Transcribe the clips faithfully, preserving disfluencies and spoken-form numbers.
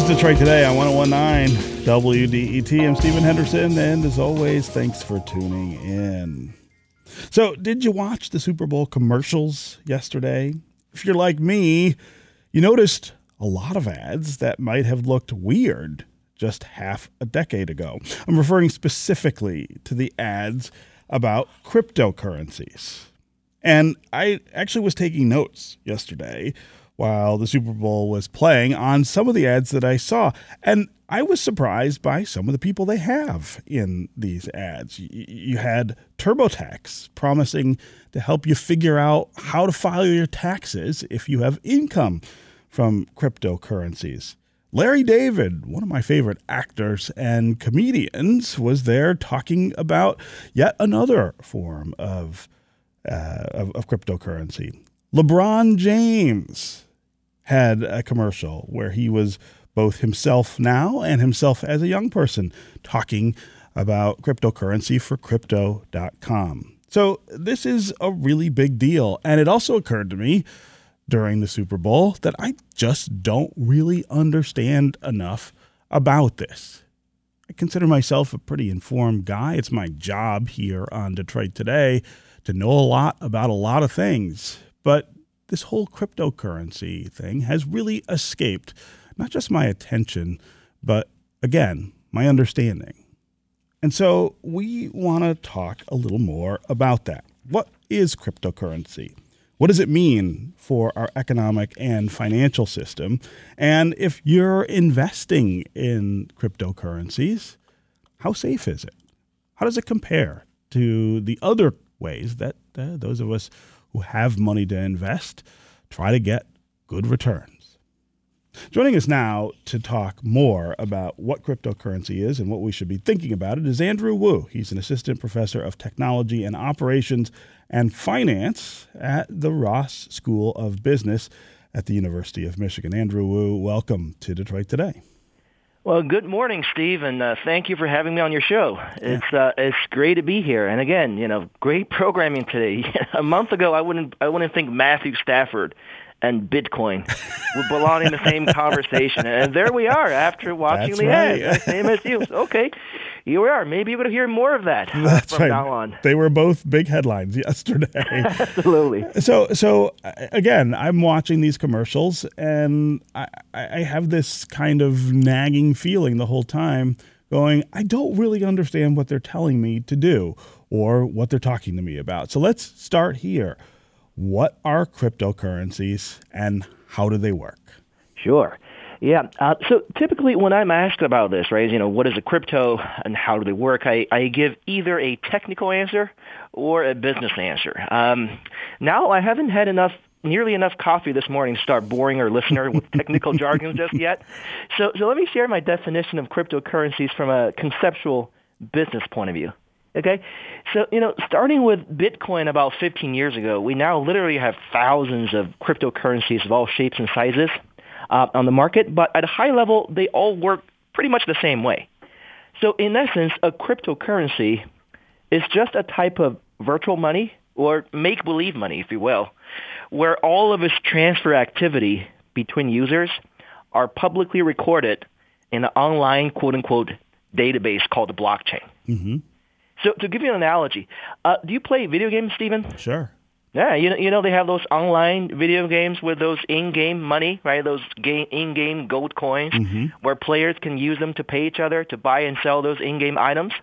is Detroit Today on one oh one point nine W D E T. I'm Stephen Henderson, and as always, thanks for tuning in. So, did you watch the Super Bowl commercials yesterday? If you're like me, you noticed a lot of ads that might have looked weird just half a decade ago. I'm referring specifically to the ads about cryptocurrencies. And I actually was taking notes yesterday while the Super Bowl was playing on some of the ads that I saw. And I was surprised by some of the people they have in these ads. You had TurboTax promising to help you figure out how to file your taxes if you have income from cryptocurrencies. Larry David, one of my favorite actors and comedians, was there talking about yet another form of, uh, of, of cryptocurrency. LeBron James had a commercial where he was both himself now and himself as a young person talking about cryptocurrency for crypto dot com. So this is a really big deal. And it also occurred to me during the Super Bowl that I just don't really understand enough about this. I consider myself a pretty informed guy. It's my job here on Detroit Today to know a lot about a lot of things. But this whole cryptocurrency thing has really escaped not just my attention, but again, my understanding. And so we want to talk a little more about that. What is cryptocurrency? What does it mean for our economic and financial system? And if you're investing in cryptocurrencies, how safe is it? How does it compare to the other ways that uh, those of us who have money to invest try to get good returns? Joining us now to talk more about what cryptocurrency is and what we should be thinking about it is Andrew Wu. He's an assistant professor of technology and operations and finance at the Ross School of Business at the University of Michigan. Andrew Wu, welcome to Detroit Today. Well, good morning, Steve, and uh, thank you for having me on your show. It's uh, it's great to be here, and again, you know, great programming today. A month ago, I wouldn't I wouldn't think Matthew Stafford and Bitcoin would belong in the same conversation, and there we are after watching That's the right. ad. Same as you. Okay, here we are. Maybe we're going to hear more of that uh, That's from right. now on. They were both big headlines yesterday. Absolutely. So, so again, I'm watching these commercials, and I, I have this kind of nagging feeling the whole time going, I don't really understand what they're telling me to do or what they're talking to me about. So let's start here. What are cryptocurrencies and how do they work? Sure. Yeah. Uh, so typically when I'm asked about this, right, you know, what is a crypto and how do they work, I, I give either a technical answer or a business answer. Um, now I haven't had enough, nearly enough coffee this morning to start boring our listener with technical jargon just yet. So, so let me share my definition of cryptocurrencies from a conceptual business point of view. Okay, so, you know, starting with Bitcoin about fifteen years ago, we now literally have thousands of cryptocurrencies of all shapes and sizes uh, on the market, but at a high level, they all work pretty much the same way. So in essence, a cryptocurrency is just a type of virtual money or make-believe money, if you will, where all of its transfer activity between users are publicly recorded in an online, quote-unquote, database called the blockchain. Mm-hmm. So to give you an analogy, uh, do you play video games, Stephen? Sure. Yeah, you know, you know they have those online video games with those in-game money, right? Those game, in-game gold coins, mm-hmm. where players can use them to pay each other to buy and sell those in-game items.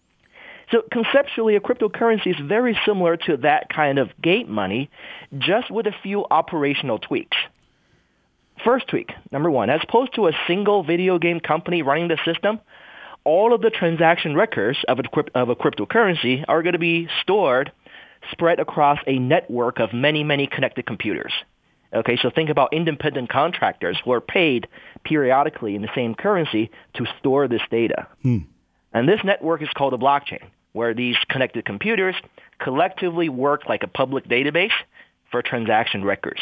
So conceptually, a cryptocurrency is very similar to that kind of game money, just with a few operational tweaks. First tweak, number one, as opposed to a single video game company running the system, all of the transaction records of a, of a cryptocurrency are going to be stored, spread across a network of many, many connected computers. Okay, so think about independent contractors who are paid periodically in the same currency to store this data. Hmm. And this network is called a blockchain, where these connected computers collectively work like a public database for transaction records.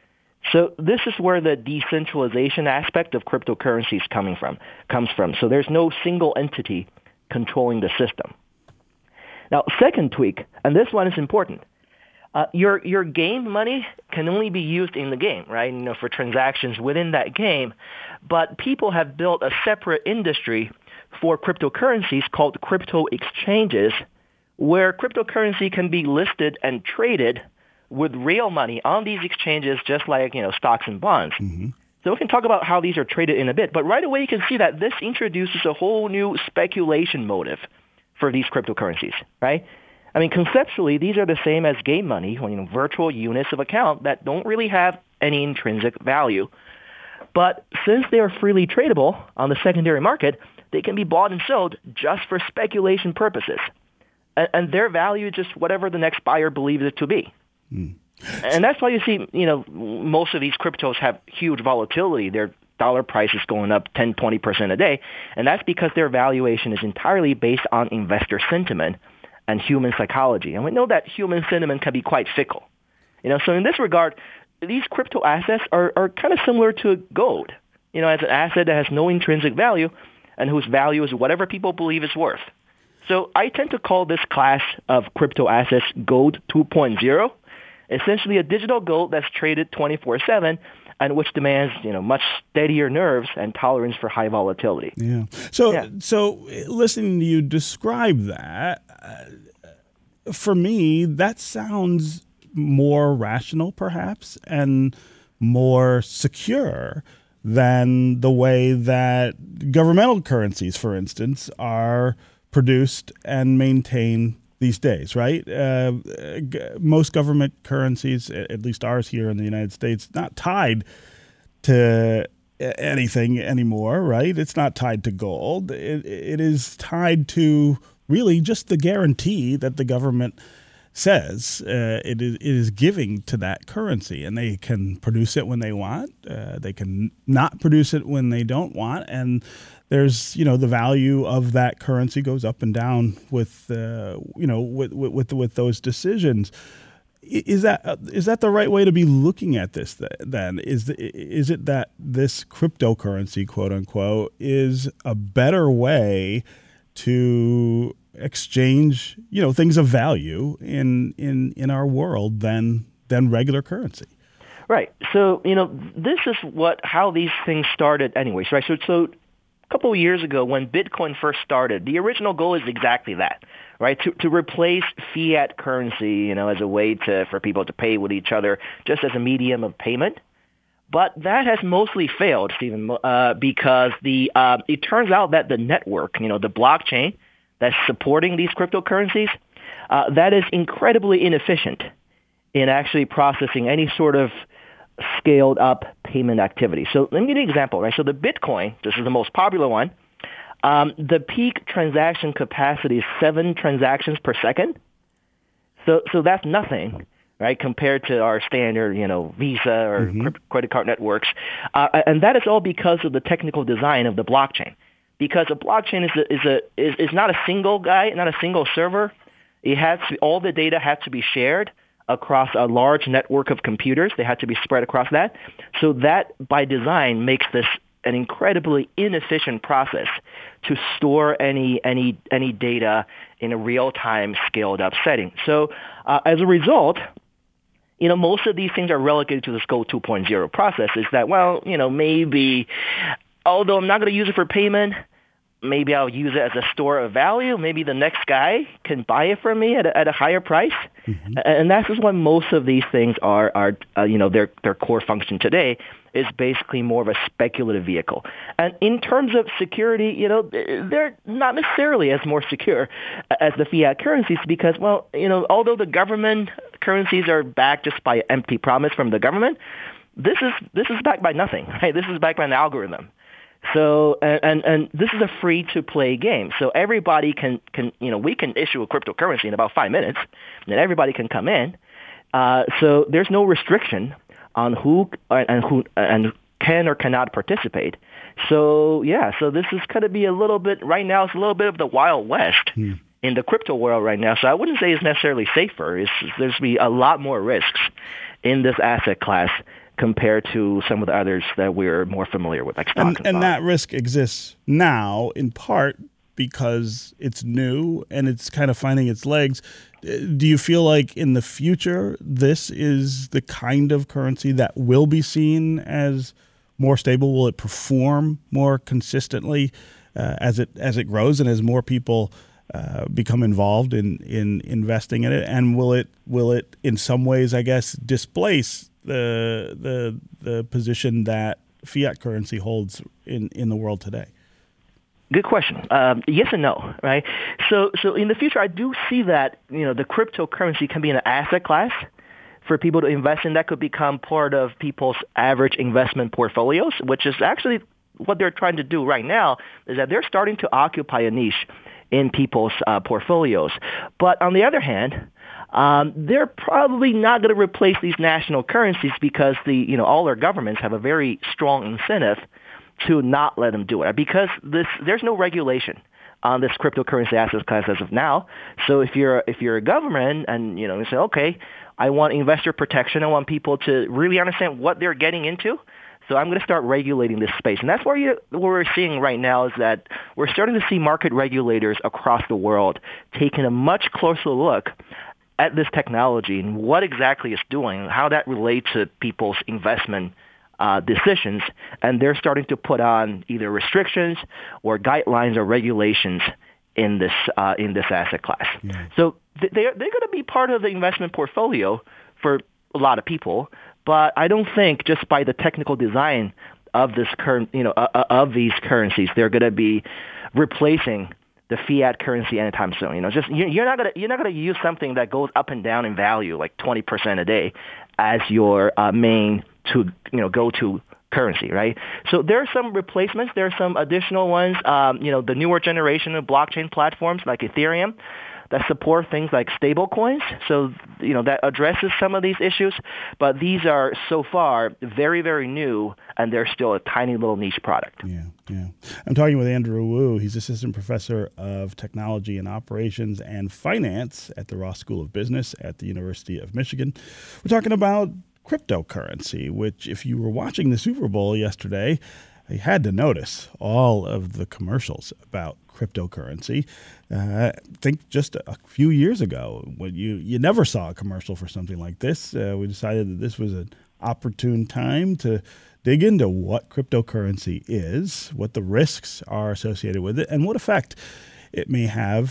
So this is where the decentralization aspect of cryptocurrency is coming from, comes from. So there's no single entity controlling the system. Now, second tweak, and this one is important. Uh, your your game money can only be used in the game, right? You know, for transactions within that game. But people have built a separate industry for cryptocurrencies called crypto exchanges, where cryptocurrency can be listed and traded with real money on these exchanges, just like, you know, stocks and bonds. Mm-hmm. So we can talk about how these are traded in a bit. But right away, you can see that this introduces a whole new speculation motive for these cryptocurrencies, right? I mean, conceptually, these are the same as game money, you know, virtual units of account that don't really have any intrinsic value. But since they are freely tradable on the secondary market, they can be bought and sold just for speculation purposes. And, and their value is just whatever the next buyer believes it to be. Mm. And that's why you see, you know, most of these cryptos have huge volatility. Their dollar price is going up ten, twenty percent a day. And that's because their valuation is entirely based on investor sentiment and human psychology. And we know that human sentiment can be quite fickle. You know, so in this regard, these crypto assets are, are kind of similar to gold, you know, as an asset that has no intrinsic value and whose value is whatever people believe it's worth. So I tend to call this class of crypto assets gold two point oh, essentially a digital gold that's traded twenty-four seven and which demands, you know, much steadier nerves and tolerance for high volatility. Yeah. So, yeah. so listening to you describe that, uh, for me, that sounds more rational, perhaps, and more secure than the way that governmental currencies, for instance, are produced and maintained these days, right? Uh, g- most government currencies, at least ours here in the United States, not tied to anything anymore, right? It's not tied to gold. It, it is tied to really just the guarantee that the government says uh, it, is, it is giving to that currency, and they can produce it when they want. Uh, they can not produce it when they don't want, and there's, you know, the value of that currency goes up and down with, uh, you know, with, with with those decisions. Is that is that the right way to be looking at this? Then is the, is it that this cryptocurrency, quote unquote, is a better way to exchange, you know, things of value in in in our world than than regular currency? Right. So, you know, this is what how these things started, anyways. Right. So so. A couple of years ago, when Bitcoin first started, the original goal is exactly that, right? To to replace fiat currency, you know, as a way to for people to pay with each other, just as a medium of payment. But that has mostly failed, Stephen, uh, because the uh, it turns out that the network, you know, the blockchain that's supporting these cryptocurrencies, uh, that is incredibly inefficient in actually processing any sort of scaled up payment activity. So let me give you an example, right? So the Bitcoin, this is the most popular one, um, the peak transaction capacity is seven transactions per second. So so that's nothing, right, compared to our standard, you know, Visa or mm-hmm. credit card networks. Uh, and that is all because of the technical design of the blockchain. Because a blockchain is a, is a is, is not a single guy, not a single server. It has to, all the data has to be shared across a large network of computers. They had to be spread across that. So that, by design, makes this an incredibly inefficient process to store any any any data in a real-time, scaled-up setting. So uh, as a result, you know, most of these things are relegated to this Gold two point oh process. Is that, well, you know, maybe, although I'm not going to use it for payment, maybe I'll use it as a store of value. Maybe the next guy can buy it from me at a, at a higher price. Mm-hmm. And that's just why most of these things are, are uh, you know, their their core function today is basically more of a speculative vehicle. And in terms of security, you know, they're not necessarily as more secure as the fiat currencies because, well, you know, although the government currencies are backed just by empty promise from the government, this is this is backed by nothing, right? This is backed by an algorithm. So, and, and, and this is a free-to-play game. So everybody can, can, you know, we can issue a cryptocurrency in about five minutes, and everybody can come in. Uh, so there's no restriction on who and who and can or cannot participate. So, yeah, so this is going to be a little bit, right now it's a little bit of the Wild West hmm. in the crypto world right now. So I wouldn't say it's necessarily safer. It's, there's be a lot more risks in this asset class compared to some of the others that we're more familiar with, like stocks and, and, and that risk exists now in part because it's new and it's kind of finding its legs. Do you feel like in the future this is the kind of currency that will be seen as more stable? Will it perform more consistently uh, as it as it grows and as more people uh, become involved in, in investing in it? And will it will it in some ways, I guess, displace the the the position that fiat currency holds in, in the world today? Good question. Um, yes and no, right? So, so in the future, I do see that, you know, the cryptocurrency can be an asset class for people to invest in that could become part of people's average investment portfolios, which is actually what they're trying to do right now, is that they're starting to occupy a niche in people's uh, portfolios. But on the other hand, um, they're probably not going to replace these national currencies because the, you know, all our governments have a very strong incentive to not let them do it, because this there's no regulation on this cryptocurrency asset class as of now. So if you're if you're a government and you know you say, okay, I want investor protection, I want people to really understand what they're getting into, so I'm going to start regulating this space. And that's where you what we're seeing right now is that we're starting to see market regulators across the world taking a much closer look at this technology and what exactly it's doing, how that relates to people's investment Uh, decisions, and they're starting to put on either restrictions or guidelines or regulations in this uh, in this asset class. Yeah. So th- they're they're going to be part of the investment portfolio for a lot of people, but I don't think just by the technical design of this current you know uh, of these currencies they're going to be replacing the fiat currency anytime soon. You know, just you're not gonna you're not gonna use something that goes up and down in value like twenty percent a day as your uh, main to you know go to currency, right? So there are some replacements. There are some additional ones. Um, you know, the newer generation of blockchain platforms like Ethereum that support things like stable coins. So you know that addresses some of these issues. But these are so far very very new, and they're still a tiny little niche product. Yeah, yeah. I'm talking with Andrew Wu. He's assistant professor of technology and operations and finance at the Ross School of Business at the University of Michigan. We're talking about cryptocurrency, which if you were watching the Super Bowl yesterday, you had to notice all of the commercials about cryptocurrency. Uh, I think just a few years ago, when you, you never saw a commercial for something like this, uh, we decided that this was an opportune time to dig into what cryptocurrency is, what the risks are associated with it, and what effect it may have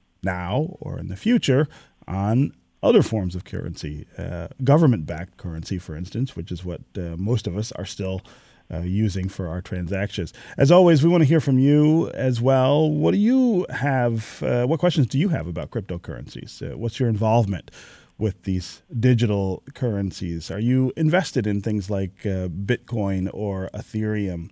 now or in the future on other forms of currency, uh, government-backed currency, for instance, which is what uh, most of us are still uh, using for our transactions. As always, we want to hear from you as well. What do you have? Uh, what questions do you have about cryptocurrencies? Uh, what's your involvement with these digital currencies? Are you invested in things like uh, Bitcoin or Ethereum?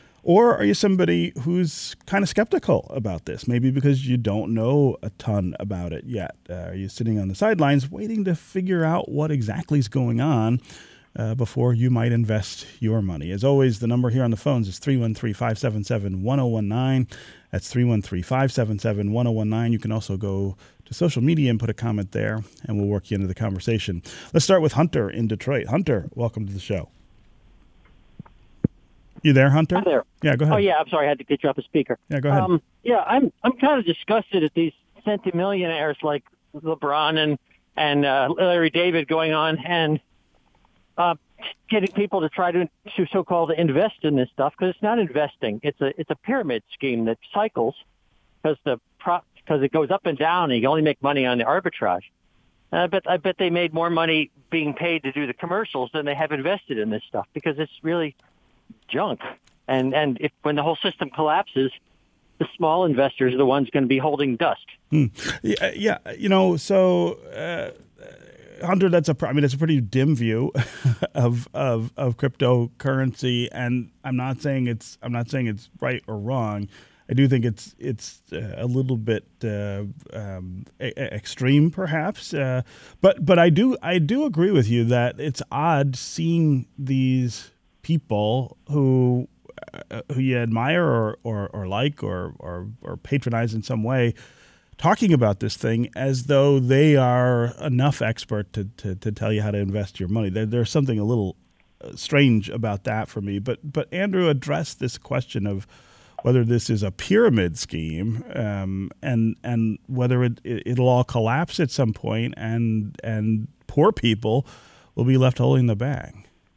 Or are you somebody who's kind of skeptical about this, maybe because you don't know a ton about it yet? Uh, are you sitting on the sidelines waiting to figure out what exactly is going on uh, before you might invest your money? As always, the number here on the phones is three one three, five seven seven, one zero one nine. That's three one three, five seven seven, one zero one nine. You can also go to social media and put a comment there, and we'll work you into the conversation. Let's start with Hunter in Detroit. Hunter, welcome to the show. You there, Hunter? Hi there. Yeah, go ahead. Oh, yeah, I'm sorry. I had to get you off the speaker. Yeah, go ahead. Um, yeah, I'm I'm kind of disgusted at these centimillionaires like LeBron and, and uh, Larry David going on and uh, getting people to try to, to so-called invest in this stuff, because it's not investing. It's a it's a pyramid scheme that cycles because the because it goes up and down, and you only make money on the arbitrage. And I bet I bet they made more money being paid to do the commercials than they have invested in this stuff, because it's really junk. And and if when the whole system collapses, the small investors are the ones going to be holding dust. Hmm. Yeah, yeah, you know, so uh, Hunter, that's a I mean, it's a pretty dim view of of of cryptocurrency, and I'm not saying it's I'm not saying it's right or wrong. I do think it's it's uh, a little bit uh, um, a- extreme, perhaps, uh, but but I do I do agree with you that it's odd seeing these people who uh, who you admire or or, or like or, or or patronize in some way talking about this thing as though they are enough expert to to, to tell you how to invest your money. There, there's something a little strange about that for me. But but Andrew addressed this question of whether this is a pyramid scheme, um, and and whether it, it it'll all collapse at some point, and and poor people will be left holding the bag.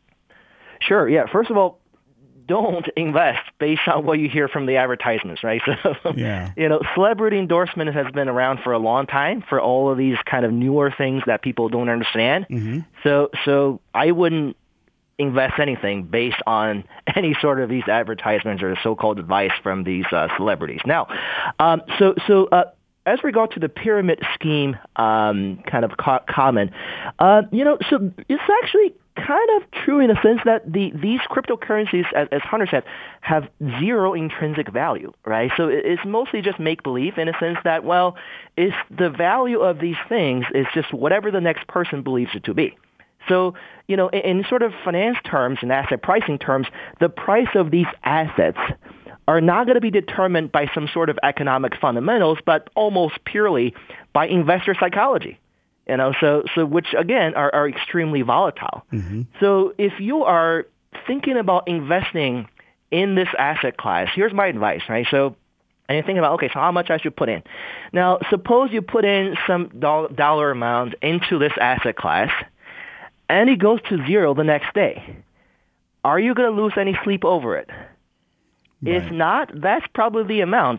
Sure. Yeah. First of all, don't invest based on what you hear from the advertisements, right? So, yeah. you know, celebrity endorsement has been around for a long time for all of these kind of newer things that people don't understand. Mm-hmm. So, so I wouldn't invest anything based on any sort of these advertisements or so-called advice from these uh, celebrities. Now, um, so so uh, as regard to the pyramid scheme um, kind of co- comment, uh, you know, so it's actually kind of true in the sense that the these cryptocurrencies, as, as Hunter said, have zero intrinsic value, right? So it's mostly just make-believe in a sense that, well, it's the value of these things is just whatever the next person believes it to be. So, you know, in, in sort of finance terms and asset pricing terms, the price of these assets are not going to be determined by some sort of economic fundamentals, but almost purely by investor psychology. You know, so so which again are, are extremely volatile. Mm-hmm. So if you are thinking about investing in this asset class, here's my advice, right? So, and you're thinking about, okay, so how much I should put in? Now, suppose you put in some dollar, dollar amount into this asset class, and it goes to zero the next day. Are you going to lose any sleep over it? Right. If not, that's probably the amount.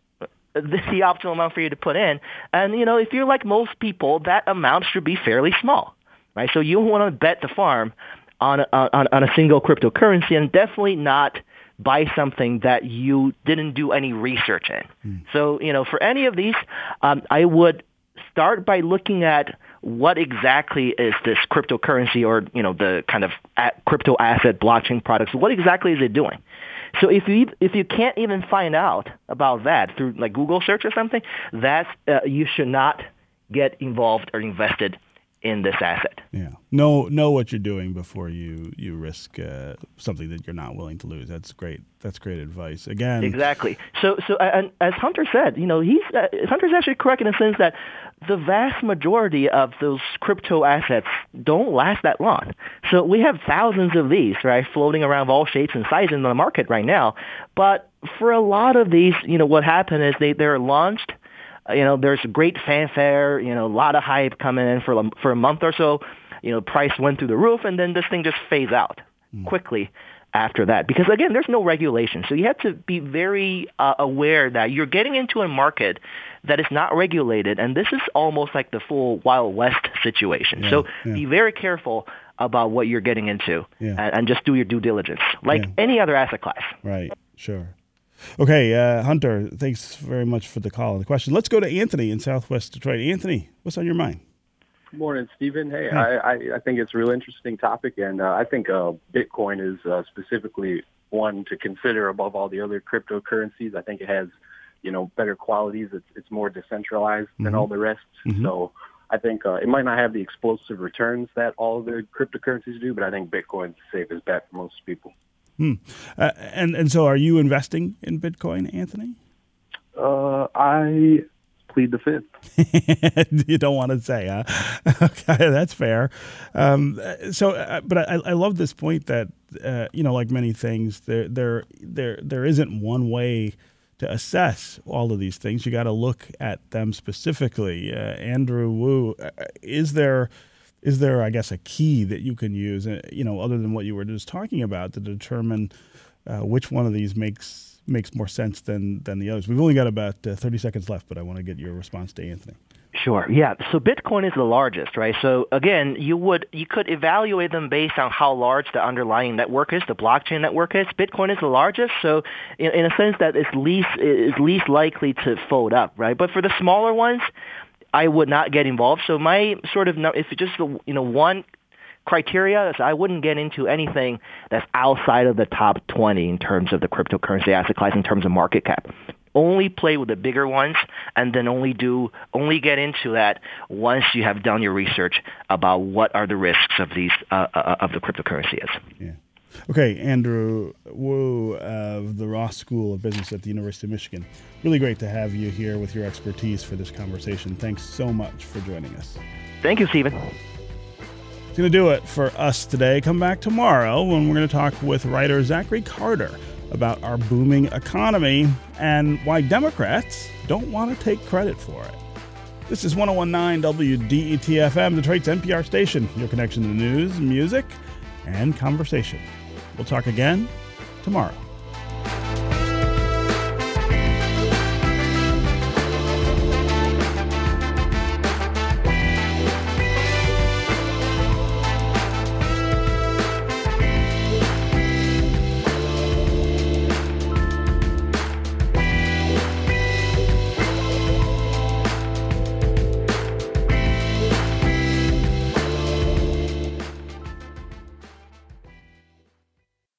The optimal amount for you to put in. And, you know, if you're like most people, that amount should be fairly small, right? So you want to bet the farm on a, on, on a single cryptocurrency and definitely not buy something that you didn't do any research in. Mm. So, you know, for any of these, um, I would start by looking at what exactly is this cryptocurrency or, you know, the kind of crypto asset blockchain products. What exactly is it doing? So if you if you can't even find out about that through like Google search or something, that's uh, you should not get involved or invested in this asset. Yeah, know know what you're doing before you you risk uh, something that you're not willing to lose. That's great. That's great advice. Again, exactly. So so and as Hunter said, you know, he's uh, Hunter's actually correct in the sense that the vast majority of those crypto assets don't last that long. So we have thousands of these, right, floating around of all shapes and sizes in the market right now. But for a lot of these, you know, what happened is they they're launched. You know, there's great fanfare, you know, a lot of hype coming in for a, for a month or so. You know, price went through the roof, and then this thing just fades out mm. quickly after that. Because, again, there's no regulation. So you have to be very uh, aware that you're getting into a market that is not regulated, and this is almost like the full Wild West situation. Yeah, so yeah. be very careful about what you're getting into yeah. and, and just do your due diligence, like yeah. any other asset class. Right, sure. Okay, uh, Hunter, thanks very much for the call and the question. Let's go to Anthony in Southwest Detroit. Anthony, what's on your mind? Good morning, Stephen. Hey, hey. I, I, I think it's a real interesting topic, and uh, I think uh, Bitcoin is uh, specifically one to consider above all the other cryptocurrencies. I think it has, you know, better qualities. It's it's more decentralized mm-hmm. than all the rest. Mm-hmm. So I think uh, it might not have the explosive returns that all the cryptocurrencies do, but I think Bitcoin's the safest bet for most people. Hmm. Uh, and and so, are you investing in Bitcoin, Anthony? Uh, I plead the fifth. You don't want to say, huh? Okay, that's fair. Um, so, uh, but I, I love this point that uh, you know, like many things, there there there there isn't one way to assess all of these things. You got to look at them specifically. Uh, Andrew Wu, uh, is there? Is there, I guess, a key that you can use, uh, you know, other than what you were just talking about, to determine uh, which one of these makes makes more sense than than the others? We've only got about uh, thirty seconds left, but I want to get your response to Anthony. Sure. Yeah. So Bitcoin is the largest, right? So again, you would you could evaluate them based on how large the underlying network is, the blockchain network is. Bitcoin is the largest, so in, in a sense that it's least is least likely to fold up, right? But for the smaller ones, I would not get involved. So my sort of, if it's just, you know, one criteria is I wouldn't get into anything that's outside of the top twenty in terms of the cryptocurrency asset class in terms of market cap. Only play with the bigger ones, and then only do only get into that once you have done your research about what are the risks of these uh, uh, of the cryptocurrency is. Yeah. Okay, Andrew Wu of the Ross School of Business at the University of Michigan. Really great to have you here with your expertise for this conversation. Thanks so much for joining us. Thank you, Stephen. It's going to do it for us today. Come back tomorrow when we're going to talk with writer Zachary Carter about our booming economy and why Democrats don't want to take credit for it. This is one oh one point nine W D E T F M, Detroit's N P R station, your connection to news, music, and conversation. We'll talk again tomorrow.